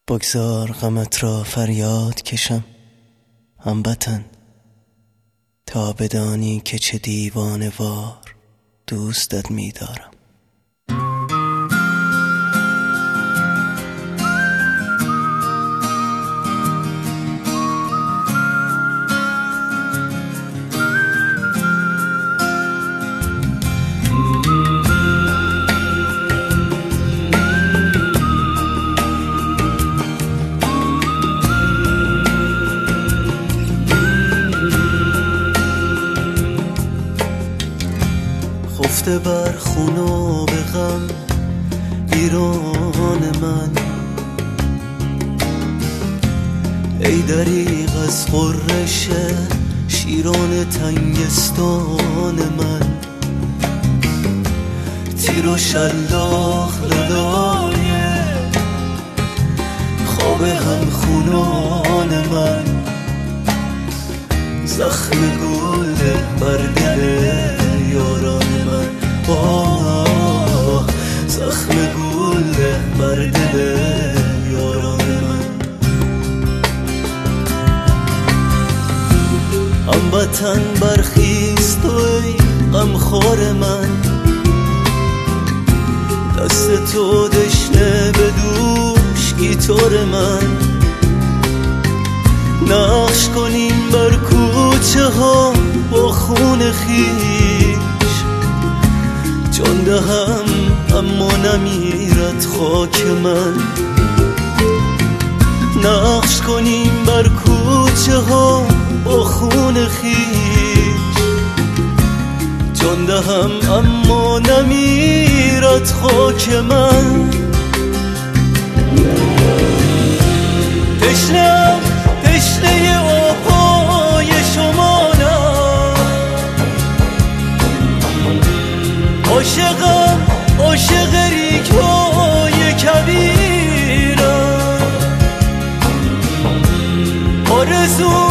بگذار غمت را فریاد کشم هموطن، تا بدانی که چه دیوانه وار دوستت می‌دارم. خفته بر خون و به غم ویران من، ای دریغ از غرش شیران تنگستان من. تیر و شلاق لالای خواب هم خونان من، زخم گل بر دل یاران من، زخم گل بر دل یاران من. هموطن برخیز تو ای غمخوار من، دست تو دشنه به دوش گیتار من. نقش کنیم بر کوچه ها با خون خیش، جان دهم اما نمیرد خاک من. نقش کنیم بر کوچه ها با خون خیش، جان دهم اما نمیرد خاک من. تشنه‌ام تشنه آهای شمانم، عاشقم عاشق ریگ‌های کبیرم. آرزو